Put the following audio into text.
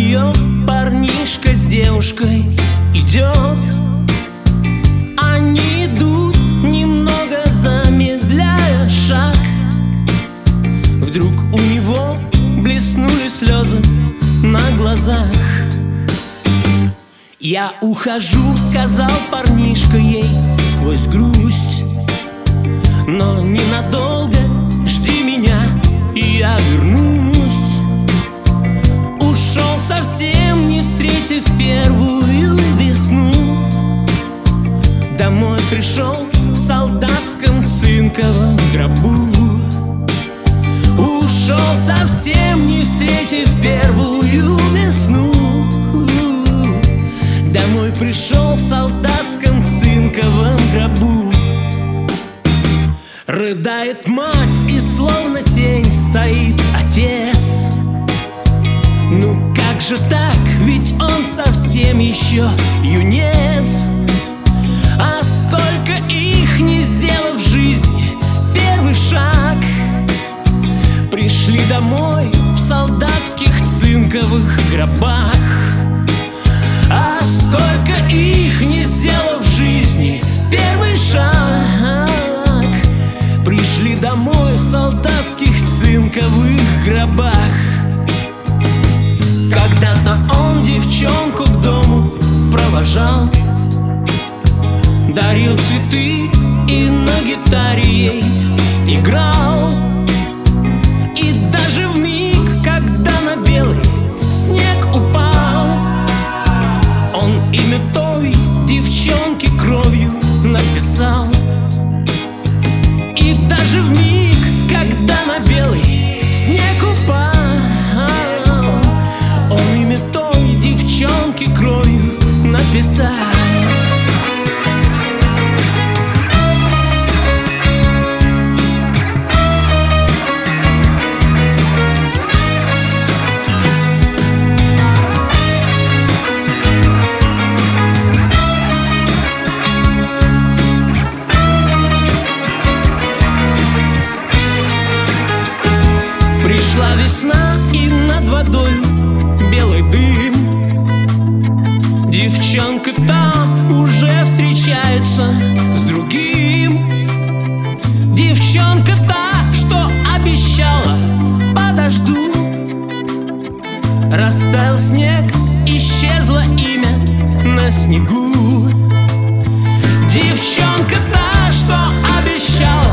нее парнишка с девушкой идет. Они идут, немного замедляя шаг. Вдруг у него блеснули слезы на глазах. «Я ухожу», — сказал парнишка ей сквозь грусть, «но ненадолго, жди меня, и я вернусь». Ушел совсем, не встретив первую весну. Домой пришел в солдатском цинковом гробу. Ушел совсем, не встретив первую весну. Домой пришел в солдатском цинковом гробу. Рыдает мать, и словно тень стоит отец. Ну как же так, ведь он совсем еще юнец. А сколько их, не сделав в жизни первый шаг, пришли домой в солдатских цинковых гробах. А сколько их, не сделав в жизни первый шаг, пришли домой в солдатских цинковых гробах. Когда-то он девчонку к дому провожал, дарил цветы и на гитаре ей играл. И даже в миг, когда на белый снег упал, он имя той девчонки кровью написал. И даже в миг, когда на белый снег упал, он имя той девчонки кровью написал. Пришла весна, и над водой белый дым. Девчонка та уже встречается с другим. Девчонка та, что обещала, подожду. Растаял снег, исчезло имя на снегу. Девчонка та, что обещала,